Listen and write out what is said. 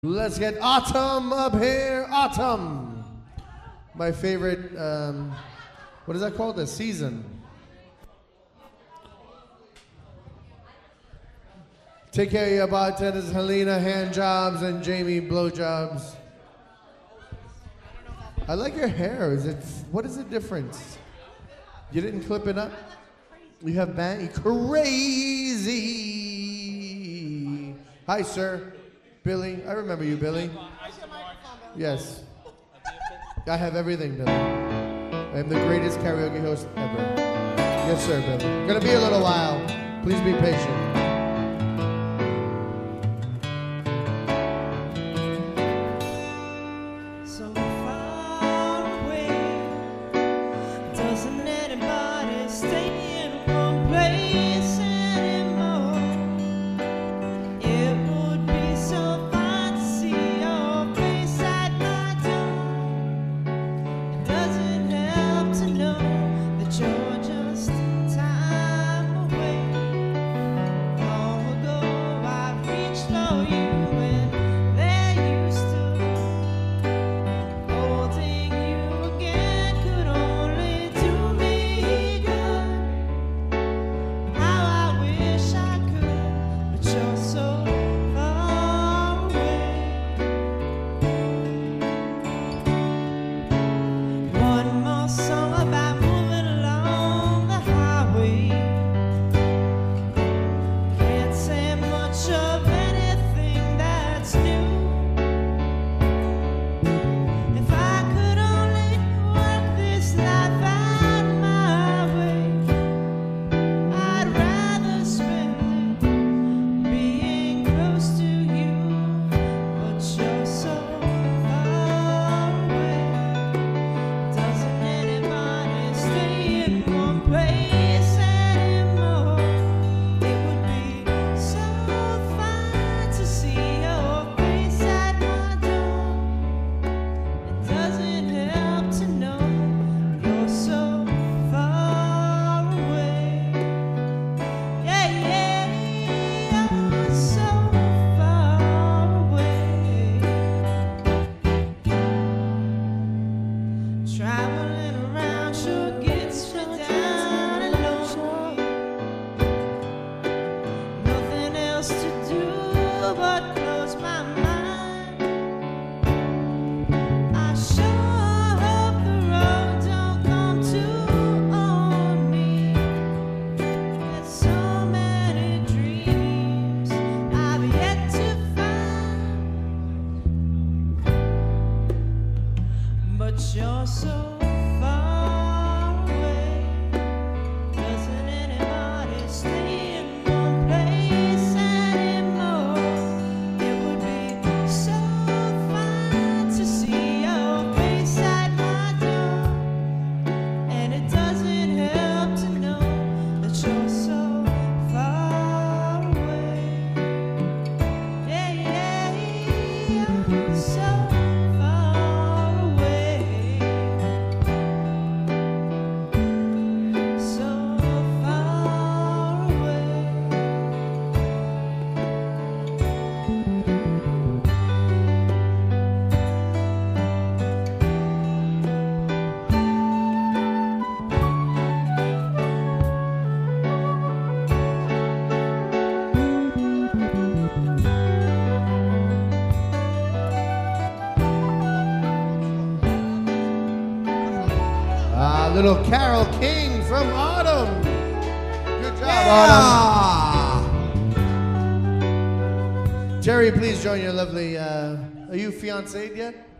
Let's get Autumn up here. Autumn. My favorite, what is that called? The season. Take care of your bartenders, Helena, hand jobs, and Jamie, blowjobs. I like your hair. What is the difference? You didn't clip it up? You have crazy. Hi, sir. Billy. I remember you, Billy. Yes. I have everything, Billy. I am the greatest karaoke host ever. Yes, sir, Billy. Gonna be a little while. Please be patient. You're so far away. Doesn't anybody stay in one place anymore? It would be so fine to see your face at my door. And it doesn't help to know that you're so far away. Yeah, yeah, you're so Little Carol King from Autumn. Good job, Autumn. Jerry, please join your lovely, are you fiancéed yet?